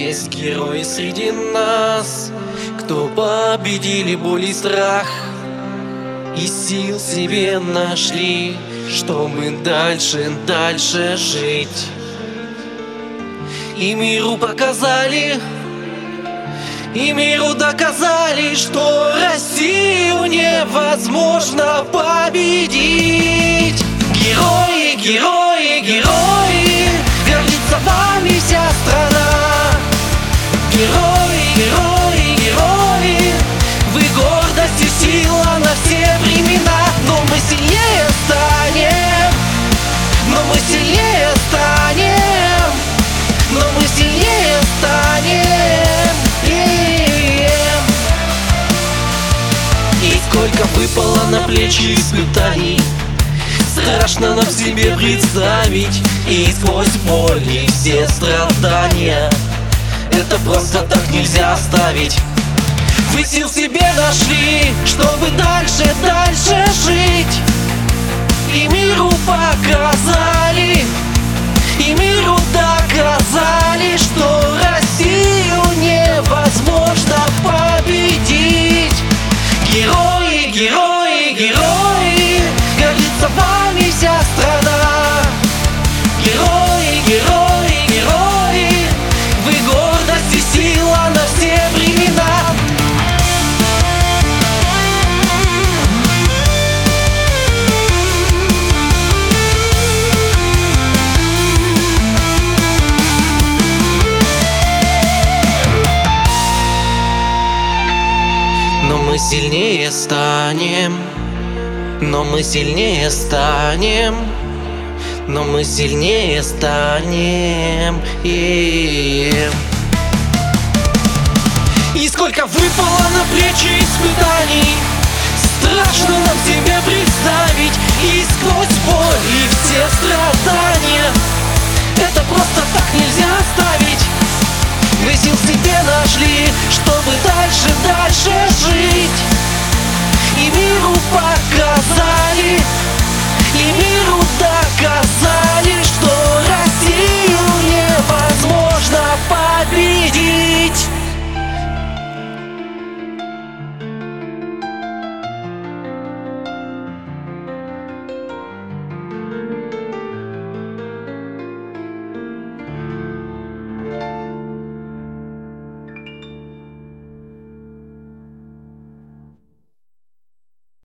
Есть герои среди нас, кто победили боль и страх, и сил себе нашли, чтобы дальше жить. И миру показали, и миру доказали, что Россию невозможно победить. Герои, герои, герои, гордится вами вся страна. Герои, герои, герои, вы гордость и сила на все времена. Но мы сильнее станем, но мы сильнее станем, но мы сильнее станем. И сколько выпало на плечи испытаний, страшно нам себе представить. И сквозь боль и все страдания это просто так нельзя оставить. Вы сил себе нашли, чтобы дальше жить. И миру показали, и миру доказали, что Россию невозможно победить. Герои, герои, герои, гордится вами вся страна. Герои, герои, герои, вы гордость и сила на все времена. Но мы сильнее станем, но мы сильнее станем, но мы сильнее станем. И сколько выпало на плечи испытаний, страшно нам себе представить.